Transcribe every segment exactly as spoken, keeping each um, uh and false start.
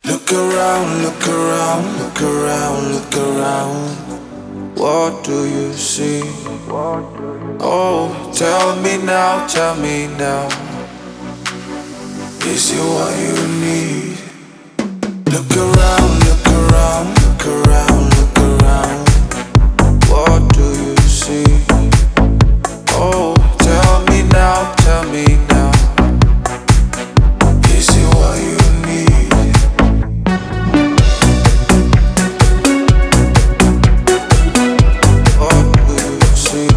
Look around, look around, look around, look around. What do you see? Oh, tell me now, tell me now. Is it what you need? Look around, look around, look around, look around. What do you see? Oh, tell me now, tell me now. Is it what you need? What do you see?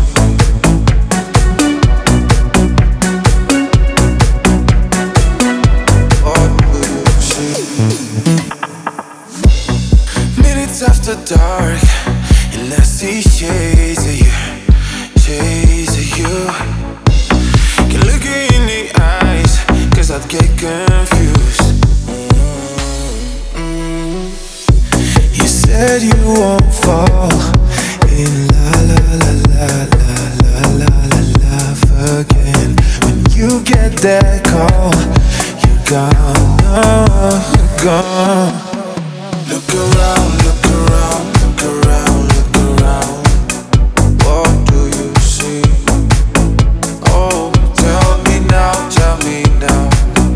What do you see? Minutes after dark, and I see shades of you, shades of you. Can look you in the eyes, cause I'd get confused. You said you won't fall in la la la la la la la la love again. When you get that call, you're gone, oh, you're gone. Look around, look around, look around, look around. What do you see? Oh, tell me now, tell me now.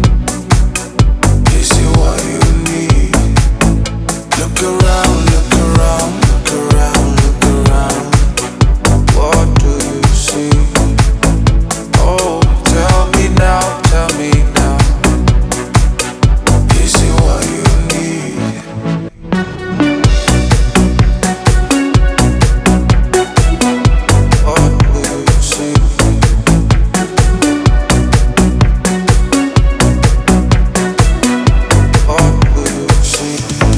Is it what you need? Look around, look around, look around, look around. What do you see? Oh, tell me now, tell me now. Is it what you need? What do you see? What do you see?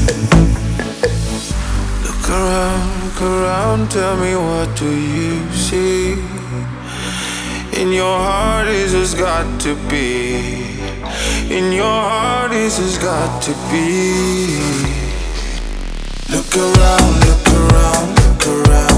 Look around, look around, tell me what do you see? In your heart is it's got to be. In your heart is it's got to be. Look around, look around, look around.